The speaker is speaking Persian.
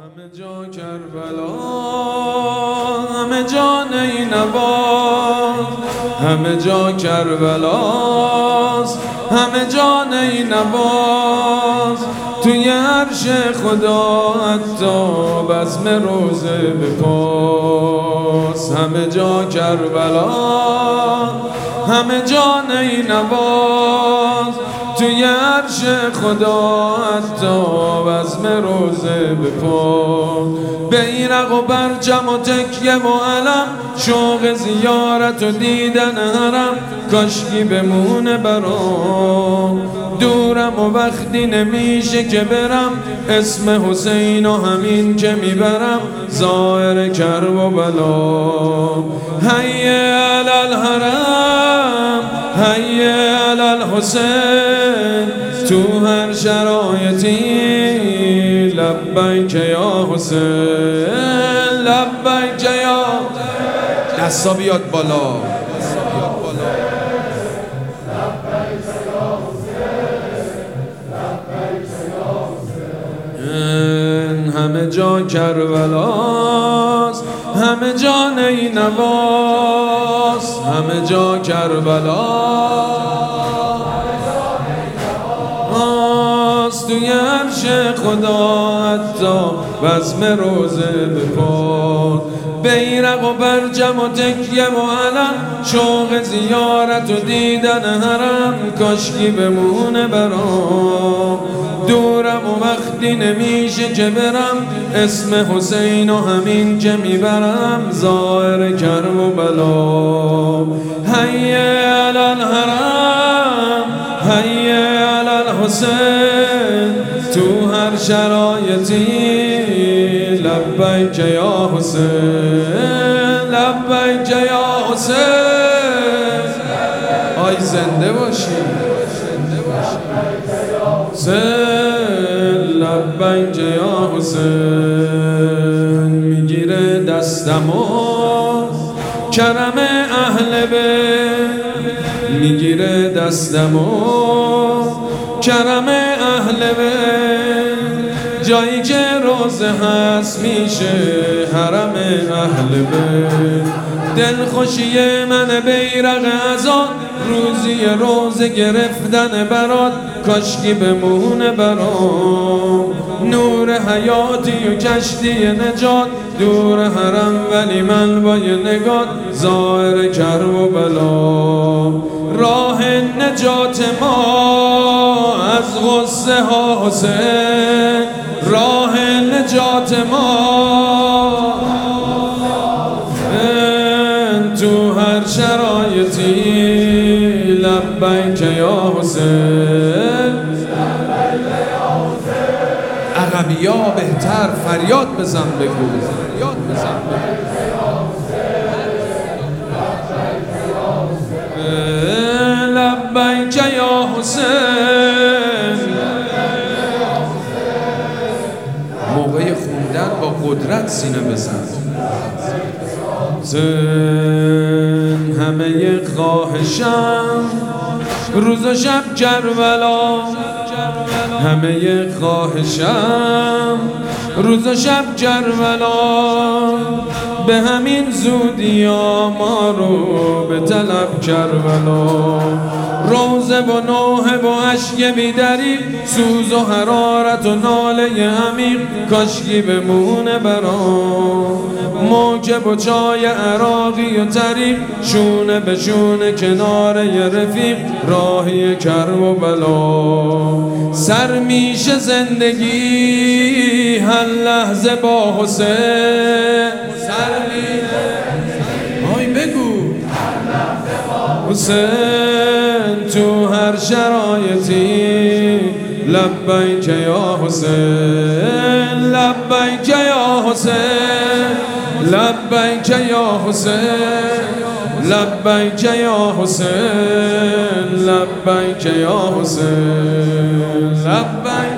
همه جا کربلا، همه جا نینواز، همه جا کربلاست، همه جا نینواز. توی عرش خدا حتی بزم روزه بپاس. همه جا کربلا، همه جا نینواز، توی عرش خدا حتی بزم روزه بپاس. بیرق و برجم و تکیه و علم، شوق زیارت و دیدن حرم، کاشکی بمونه برام. دورم و وقتی نمیشه که برم، اسم حسین و همین که میبرم، ظاهر کرب و بلا. حی علی الحرم، حی علی الحسین، تو هر شرایطی لبیک یا حسین، لبیک یا. دستا بیاد بالا. همه جا کربلاست، همه جا نینواز، همه جا کربلاست. توی عرش خدا حتی بزم روزه بپاس. بیرق و برجم و تکیه و علم، شوق زیارت و دیدن حرم، کاشکی بمونه برام. دورم و وقتی نمیشه که برم، اسم حسین و همین که میبرم، ظاهر کرب و بلا. حی علی الحرم، حی علی الحسین، تو هر شرایطی لبیک یا حسین، لبیک یا حسین. آی زنده باشی حسین، لبیک یا حسین. میگیره دستمو کرم اهل بیت، میگیره دستمو کرم اهل بیت، جایی که روزه هست میشه حرم اهل بیت. دلخوشی من بیرق ازاد، روزی روزه گرفتن برات، کاشکی بمونه برام. نور حیاتی و کشتی نجات، دور حرم ولی من با یه نگات، ظاهر کرب و بلا. راه نجات ما از غصه ها حسین، راه نجات ما تو هر شرایطی لبیک یا حسین. عقبیا بهتر فریاد بزن بگو، فریاد بزن لبیک یا حسین. موقع خوندن با قدرت سینه بزن. همه خواهشم روز و شب کربلا، همه خواهشم روز و شب کربلا. به همین زودی ما رو به طلب کربلا. روزه و نوحه و عشق بیدری، سوز و حرارت و ناله عمیق، کاشکی بمونه برام. موکب و چای عراقی و طریق، شونه به شونه کنار ی رفیق، راهی کرب و بلا. سر میشه زندگی هر لحظه با حسین، سر میشه آی بگو حسین، تو هر شرایطی لبیک یا حسین، لبیک یا حسین، لبیک یا حسین، لبیک یا حسین، لبیک یا حسین، لبیک.